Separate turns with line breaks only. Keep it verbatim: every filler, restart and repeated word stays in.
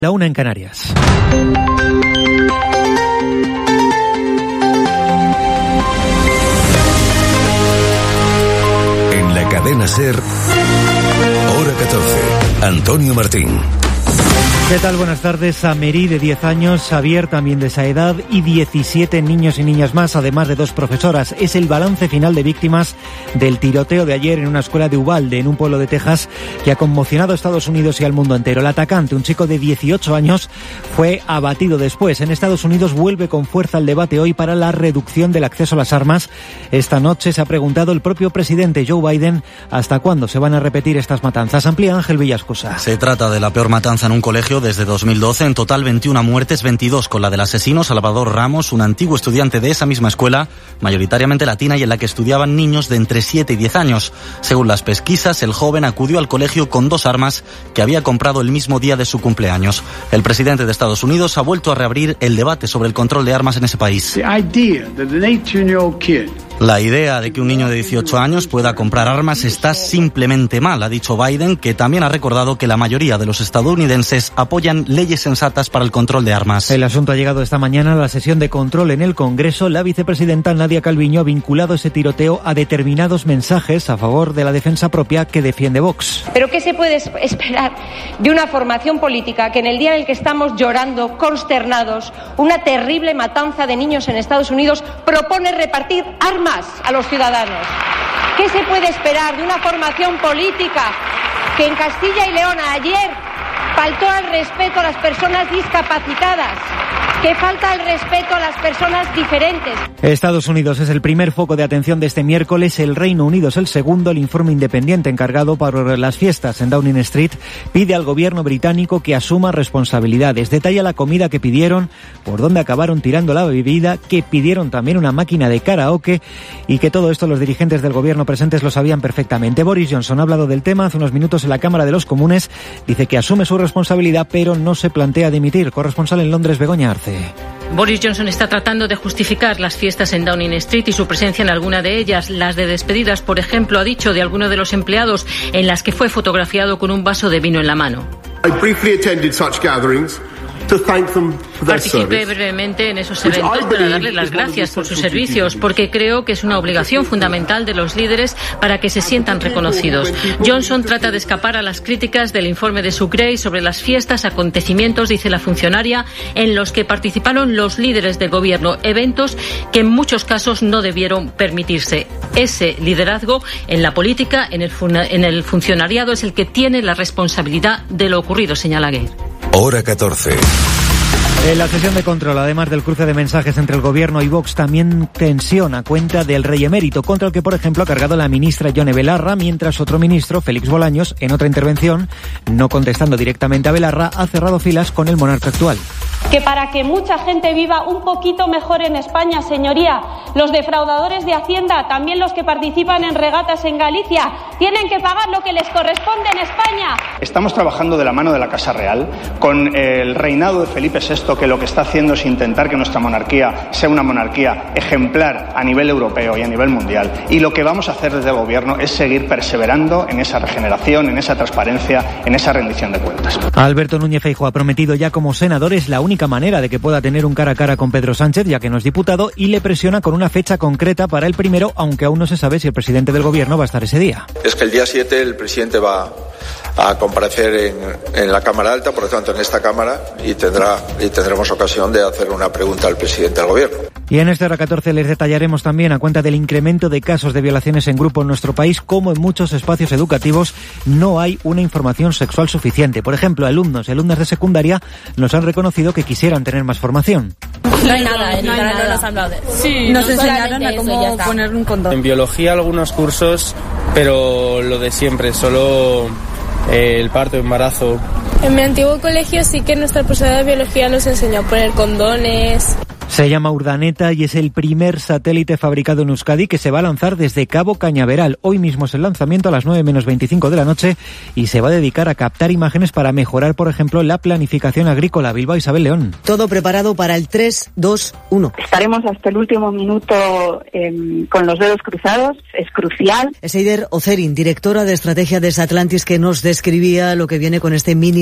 La una en Canarias.
En la cadena SER, hora catorce, Antonio Martín.
¿Qué tal? Buenas tardes. Amerí, de diez años, Xavier, también de esa edad, y diecisiete niños y niñas más, además de dos profesoras. Es el balance final de víctimas del tiroteo de ayer en una escuela de Uvalde, en un pueblo de Texas, que ha conmocionado a Estados Unidos y al mundo entero. El atacante, un chico de dieciocho años, fue abatido después. En Estados Unidos vuelve con fuerza el debate hoy para la reducción del acceso a las armas. Esta noche se ha preguntado el propio presidente Joe Biden hasta cuándo se van a repetir estas matanzas. Amplía Ángel Villascusa.
Se trata de la peor matanza en un colegio desde dos mil doce, en total veintiuna muertes, veintidós con la del asesino Salvador Ramos, un antiguo estudiante de esa misma escuela, mayoritariamente latina y en la que estudiaban niños de entre siete y diez años. Según las pesquisas, el joven acudió al colegio con dos armas que había comprado el mismo día de su cumpleaños. El presidente de Estados Unidos ha vuelto a reabrir el debate sobre el control de armas en ese país. La idea de que un niño de dieciocho años pueda comprar armas está simplemente mal, ha dicho Biden, que también ha recordado que la mayoría de los estadounidenses apoyan leyes sensatas para el control de armas.
El asunto ha llegado esta mañana a la sesión de control en el Congreso. La vicepresidenta Nadia Calviño ha vinculado ese tiroteo a determinados mensajes a favor de la defensa propia que defiende Vox.
¿Pero qué se puede esperar de una formación política que en el día en el que estamos llorando, consternados, una terrible matanza de niños en Estados Unidos, propone repartir armas a los ciudadanos? ¿Qué se puede esperar de una formación política que en Castilla y León ayer faltó al respeto a las personas discapacitadas, que falta el respeto a las personas diferentes?
Estados Unidos es el primer foco de atención de este miércoles, el Reino Unido es el segundo. El informe independiente encargado para las fiestas en Downing Street pide al gobierno británico que asuma responsabilidades. Detalla la comida que pidieron, por dónde acabaron tirando la bebida, que pidieron también una máquina de karaoke y que todo esto los dirigentes del gobierno presentes lo sabían perfectamente. Boris Johnson ha hablado del tema hace unos minutos en la Cámara de los Comunes. Dice que asume su responsabilidad, pero no se plantea dimitir. Corresponsal en Londres, Begoña Arce.
Boris Johnson está tratando de justificar las fiestas en Downing Street y su presencia en alguna de ellas. Las de despedidas, por ejemplo, ha dicho de alguno de los empleados, en las que fue fotografiado con un vaso de vino en la mano. I briefly attended such gatherings. Participé brevemente en esos eventos para darle las gracias por sus servicios, porque creo que es una obligación fundamental de los líderes para que se sientan reconocidos. Johnson trata de escapar a las críticas del informe de Sucre sobre las fiestas, acontecimientos, dice la funcionaria, en los que participaron los líderes del gobierno, eventos que en muchos casos no debieron permitirse. Ese liderazgo en la política, en el, fun- en el funcionariado, es el que tiene la responsabilidad de lo ocurrido, señala Gay.
Hora catorce.
En la sesión de control, además del cruce de mensajes entre el gobierno y Vox, también tensión a cuenta del rey emérito, contra el que, por ejemplo, ha cargado la ministra Yone Belarra, mientras otro ministro, Félix Bolaños, en otra intervención, no contestando directamente a Belarra, ha cerrado filas con el monarca actual.
Que para que mucha gente viva un poquito mejor en España, señoría, los defraudadores de Hacienda, también los que participan en regatas en Galicia, tienen que pagar lo que les corresponde en España.
Estamos trabajando de la mano de la Casa Real, con el reinado de Felipe sexto, que lo que está haciendo es intentar que nuestra monarquía sea una monarquía ejemplar a nivel europeo y a nivel mundial. Y lo que vamos a hacer desde el gobierno es seguir perseverando en esa regeneración, en esa transparencia, en esa rendición de cuentas.
Alberto Núñez Feijóo ha prometido ya como senador es la única manera de que pueda tener un cara a cara con Pedro Sánchez, ya que no es diputado, y le presiona con una fecha concreta para el primero, aunque aún no se sabe si el presidente del gobierno va a estar ese día.
Es que el día siete el presidente va a comparecer en, en la Cámara Alta, por lo tanto en esta Cámara, y tendrá y tendremos ocasión de hacer una pregunta al presidente del gobierno.
Y en esta hora catorce les detallaremos también, a cuenta del incremento de casos de violaciones en grupo en nuestro país, cómo en muchos espacios educativos no hay una información sexual suficiente. Por ejemplo, alumnos y alumnas de secundaria nos han reconocido que quisieran tener más formación.
No hay nada, en no, hay nada. No nos han hablado de eso. Sí, nos enseñaron a cómo poner un condón.
En biología algunos cursos, pero lo de siempre, solo eh, el parto, embarazo.
En mi antiguo colegio sí que nuestra profesora de biología nos enseñó a poner condones.
Se llama Urdaneta y es el primer satélite fabricado en Euskadi que se va a lanzar desde Cabo Cañaveral. Hoy mismo es el lanzamiento a las nueve menos veinticinco de la noche y se va a dedicar a captar imágenes para mejorar, por ejemplo, la planificación agrícola. Bilbao, Isabel León.
Todo preparado para el tres, dos, uno.
Estaremos hasta el último minuto eh, con los dedos cruzados. Es crucial.
Es Eider Ocerin, directora de estrategia de Satlantis, que nos describía lo que viene con este mini